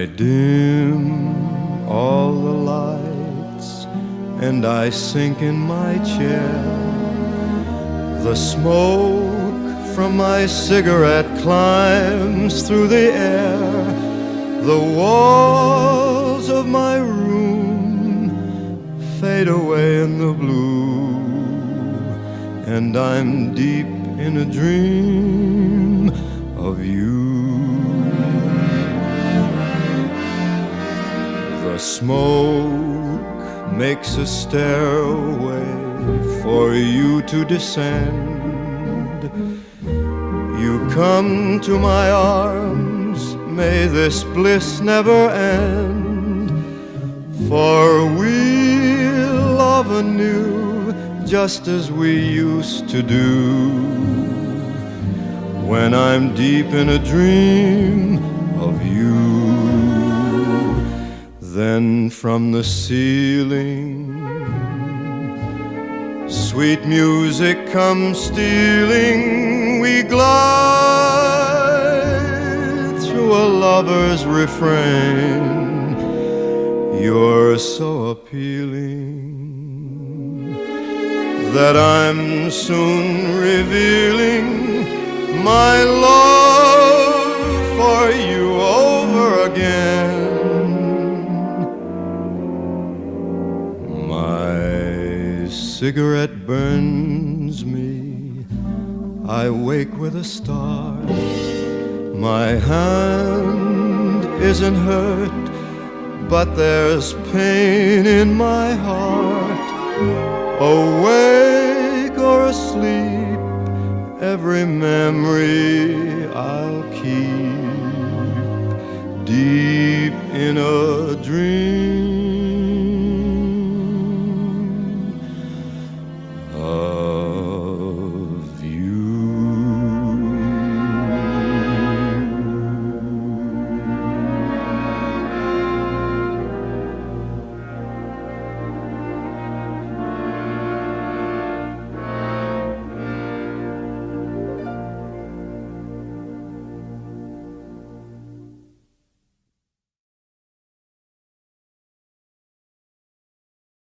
dim all the lights and I sink in my chair. The smoke from my cigarette climbs through the air. The walls of my room fade away in the blue, and I'm deep in a dream of you. The smoke makes a stairway for you to descend. You come to my arms, may this bliss never end. For we'll love anew, just as we used to do, when I'm deep in a dream of you. Then from the ceiling, sweet music comes stealing. We glide through a lover's refrain. You're so appealing that I'm soon revealing my love for you over again. My cigarette burns me, I wake with a start. My hand isn't hurt, but there's pain in my heart. Awake or asleep, every memory I'll keep deep in a dream